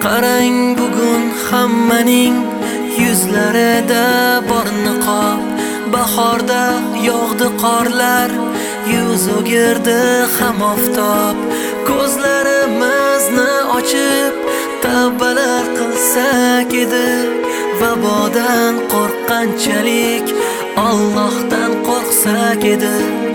Qarang bugun hammaning yuzlarida bor niqob. Bahorda yog'di qorlar, yuz o'girdi ham oftob. Ko'zlarimizni ochib tavbalar qilsak edi, vabodan qo'rqqanchalik Allohdan qo'rqsak edi.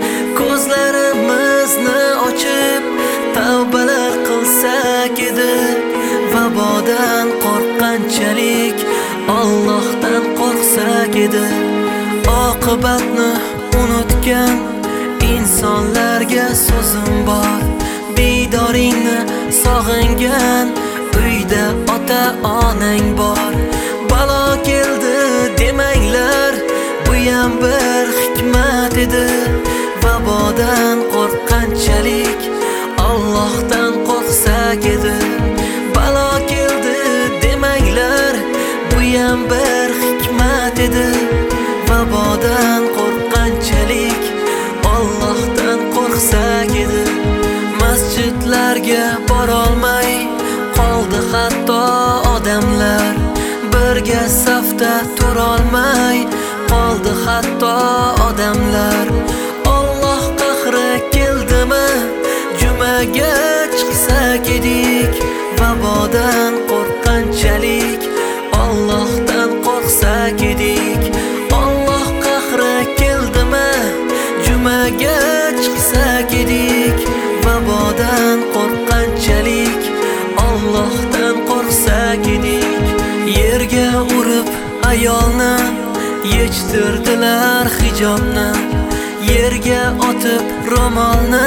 Ko'zlarimizni ochib tavbalar qilsak edi, vabodan qo'rqqanchalik Allohdan qo'rqsak edi. Oqibatni unutgan insonlarga so'zim bor. Didoringni sog'ingan uyda ota-onang bor. Balo keldi demanglar, bu ham bir hikmat edi. Vabodan qo'rqqanchalik Allohdan qo'rqsak edi. Balo keldi demanglar, bu ham bir hikmat edi. Vabodan qo'rqqanchalik Allohdan qo'rqsak edi. Masjidlarga borolmay qoldi hatto odamlar. Birga safda turolmay qoldi hatto odamlar. Alloh qahri keldimi, jumaga chiqsak edik. Vabodan qo'rqqanchalik Allohdan qo'rqsak edik. Alloh qahri keldimi, jumaga chiqsak edik. Vabodan qo'rqqanchalik Allohdan qo'rqsak edik. Yerga urib ayolni yechtirdilar hijobni. Yerga otib ro'molni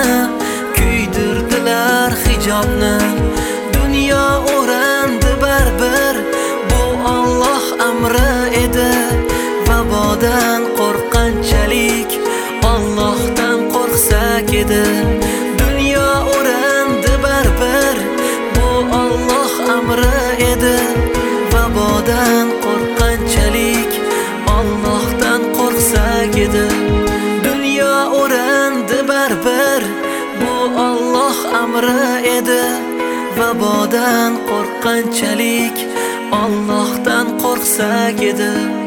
kuydirdilar hijobni. Dunyo o'randi baribir, bu Alloh amri edi. Vabodan qo'rqqanchalik Allohdan qo'rqsak edi. Dunyo o'randi baribir, bu Alloh amri edi. Vabodan qo'rqqanchalik Allohdan qo'rqsak edi. Dunyo o'randi baribir, bu Alloh amri edi. Vabodan qo'rqqanchalik Allohdan qo'rqsak edi.